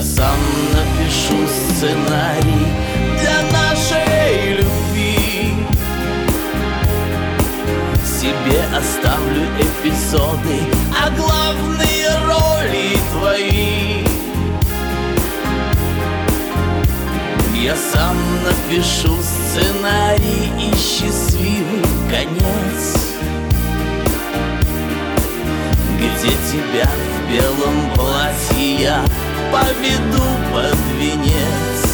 сам напишу сценарий для нашей любви. Себе оставлю эпизоды, а главные роли твои. Я сам напишу сценарий и счастливый конец, где тебя в белом платье я поведу под венец.